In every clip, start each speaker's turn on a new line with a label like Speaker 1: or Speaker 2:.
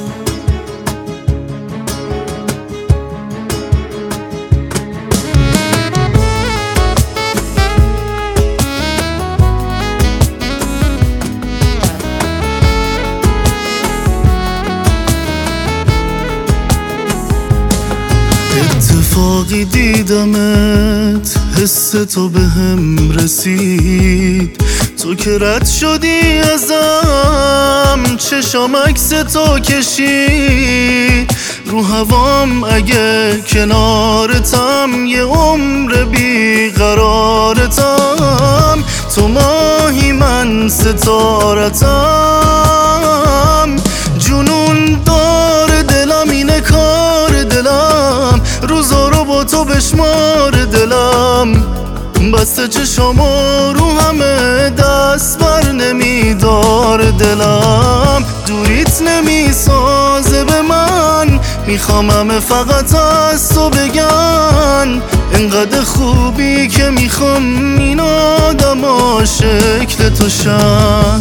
Speaker 1: اتفاقی دیدمت، حس تو به هم رسید، تو که رد شدی ازم، چشام عکس تو کشید رو هوام. اگه کنارتم یه عمر بیقرارتم، تو ماهی من ستارتم. جنون دار دلم، اینه کار دلم، روزا رو با تو بشمار دلم. بسته چشامو رو همه، دست بر نمیدار دلم. دوریت نمیسازه به من، میخوام همه فقط از تو بگن. انقدر خوبی که میخوام این آدما شکل تو شن.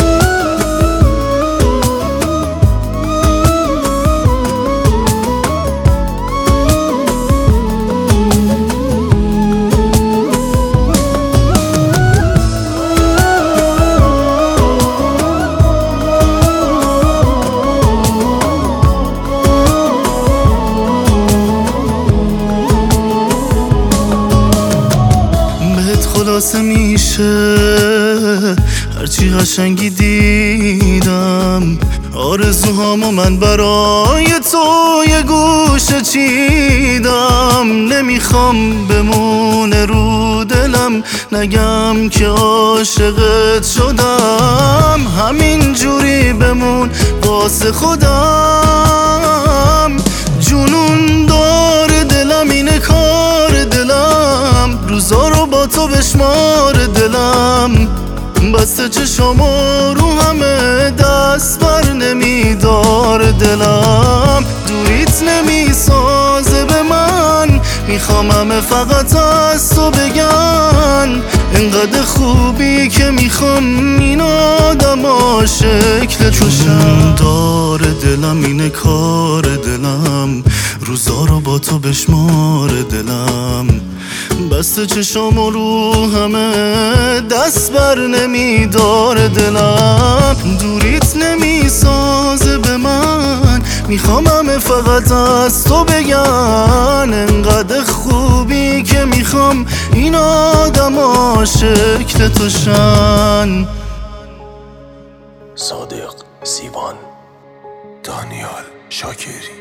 Speaker 1: خلاصه میشه هرچی قشنگی دیدم، آرزوهامو من برای تو یه گوشه چیدم. نمیخوام بمونه رو دلم، نگم که عاشقت شدم. همین جوری بمون واسه خودم. جنون دار دلم، اینه کار دلم، روزا رو با تو بشمار دلم. بسته چشامو رو همه، دست بر نمیدار دلم. دوریت نمیسازه به من، میخوام همه فقط از تو بگن. انقدر خوبی که میخوام این آدما شکل تو شن. دار دلم، اینه کار دلم، روزا رو با تو بشمار دلم. بسته چشامو رو همه، دست بر نمیدار دلم. دوریت نمیسازه به من، میخوام همه فقط از تو بگن. انقدر خوبی که میخوام این آدما شکل تو شن.
Speaker 2: صادق سیوان، دانیال شاکری.